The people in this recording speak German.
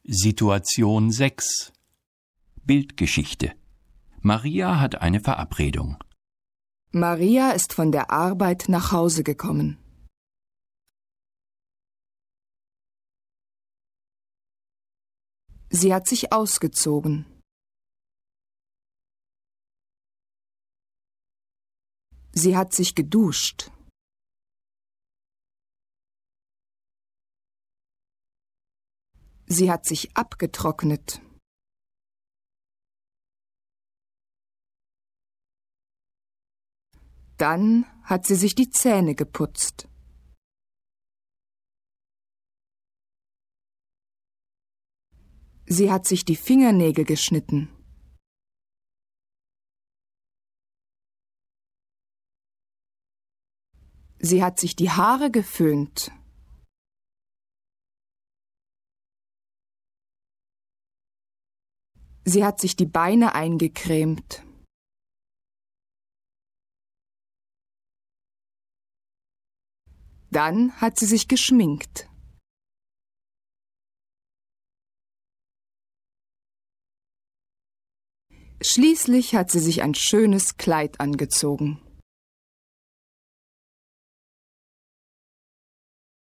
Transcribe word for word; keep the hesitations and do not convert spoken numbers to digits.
Situation sechs. Bildgeschichte. Maria hat eine Verabredung. Maria ist von der Arbeit nach Hause gekommen. Sie hat sich ausgezogen. Sie hat sich geduscht. Sie hat sich abgetrocknet. Dann hat sie sich die Zähne geputzt. Sie hat sich die Fingernägel geschnitten. Sie hat sich die Haare geföhnt. Sie hat sich die Beine eingecremt. Dann hat sie sich geschminkt. Schließlich hat sie sich ein schönes Kleid angezogen.